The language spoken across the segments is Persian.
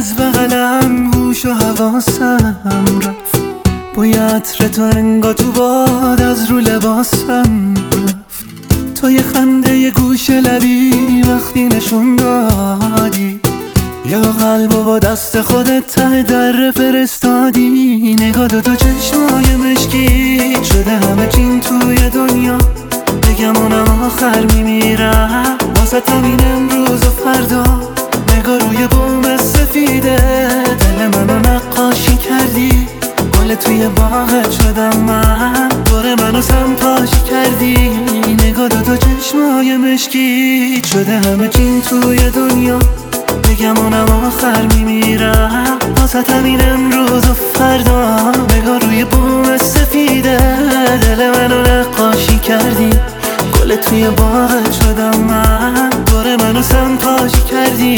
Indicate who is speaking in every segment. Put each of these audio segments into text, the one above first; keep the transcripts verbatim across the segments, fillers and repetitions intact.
Speaker 1: از بغلم هوش و حواسم رفت، بوی عطر تو انگار تو باد از رو لباسم رفت. تو یه خنده یه گوش لبی وقتی نشون دادی، یا قلبو با دست خودت ته در فرستادی. نگاه دو تا چشمای مشکی شده همه چین توی دنیا، بگم اونم آخر میمیرم واسه همین امروز و فردا. نگاه روی بوم سفیده دل منو نقاشی کردی، گل توی باغت شدم من، دور منو سمپاشی کردی. نگاه دو تا چشمای مشکی شده همه چین توی دنیا، بگم اونم آخر میمیرم واسه همین امروز و فردا. نگاه روی بوم سفیده دل منو نقاشی کردی، گل توی باغت شدم من، دور منو سمپاشی کردی.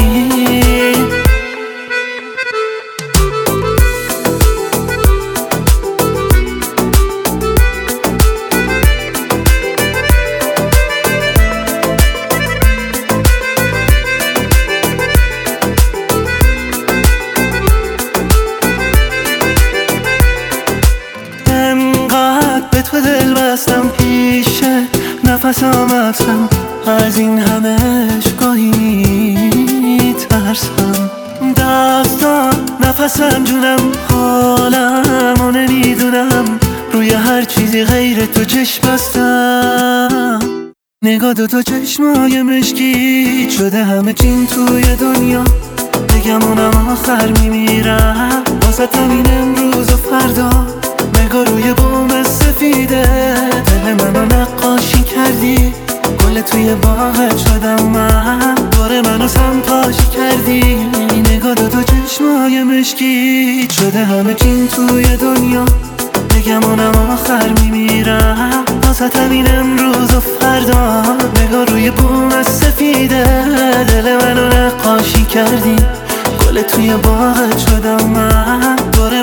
Speaker 1: به تو دل بستم پیشه نفس آمدم، از این همش گاهی ترسم. دستان نفسم جونم حالم و نمیدونم، روی هر چیزی غیر تو چشم بستم. نگاه دو تا چشمای مشکی شده همه چین توی دنیا، بگم اونم آخر میمیرم واسه همین امروز و فردا. نگاه روی بوم سفیده دل منو نقاشی کردی، گل توی باغت شدم من، دور منو سمپاشی کردی. نگاه دو تا چشمای مشکی شده همه چین توی دنیا، بگم اونم آخر میمیرم واسه همین امروز و فردا. نگاه روی بوم سفیده دل منو نقاشی کردی، گل توی باغت شدم من، دور